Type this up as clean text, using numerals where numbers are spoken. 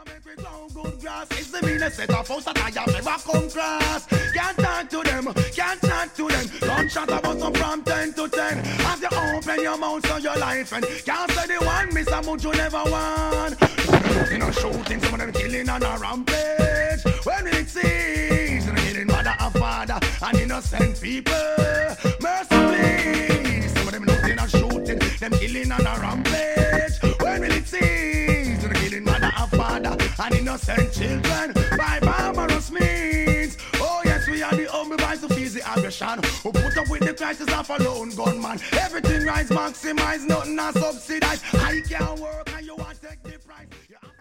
make we grow good grass. It's the meanest set of house that I have ever come across. Can't talk to them, can't talk to them. Gunshot about them from 10 to 10. As you open your mouth on your life and can't say the one miss a much you never won. You know shooting, some of them killing on a rampage. When it sees, you know killing mother and father and innocent people. Mercy please, some of them looking and shooting, them killing on a rampage. When will it cease? You know killing mother and father and innocent children by barbarous means. Oh yes, we are the humble boys who feel the aggression, who put up with the crisis of a lone gunman. Everything rise, maximize, nothing are subsidized. I can't work and you want to take